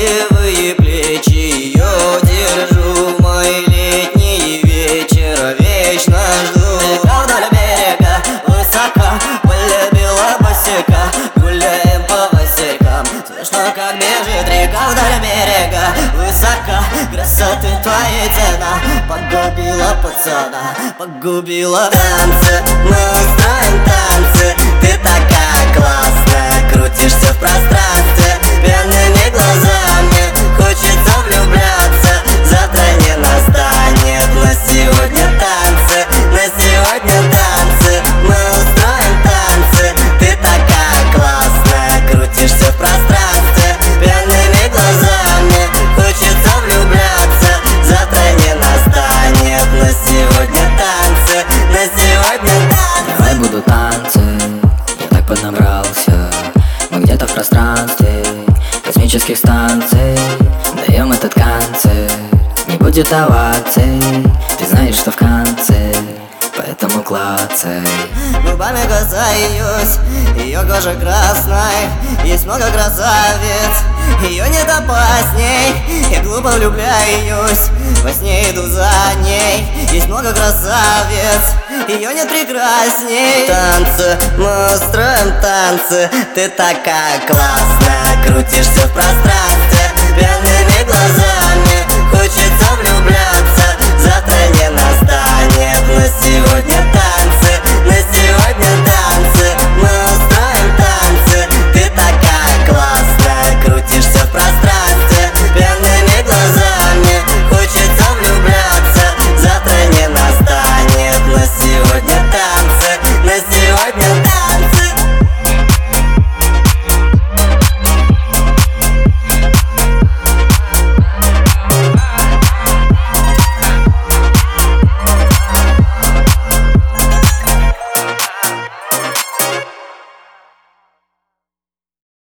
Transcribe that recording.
красивые плечи ее держу. Мой летний вечер вечно жду. Далеко вдоль берега, высоко, полюбила босика. Гуляем по василькам, слышно, как бежит река. Вдоль берега, высоко, красоты твоей цена. Погубила пацана, погубила. Танцы, мы устроим танцы. Ты такая классная, крутишься в пространстве пьяными глазами. Хочется влюбляться, завтра не настанет. На сегодня танцы, на сегодня танцы. Мы устроим танцы. Ты такая классная, крутишься в пространстве пьяными глазами. Хочется влюбляться, завтра не настанет. На сегодня танцы, на сегодня танцы. Давай будут танцы, я так поднабрался. Мы где-то в пространстве космических станций даем этот концерт. Не будет оваций, ты знаешь, что в конце, поэтому клацай. Губами касаюсь ее кожи красной. Есть много красавиц, ее нет опасней. Я глупо влюбляюсь, во сне иду за ней. Есть много красавиц, ее нет прекрасней. Танцы, мы устроим танцы. Ты такая классная,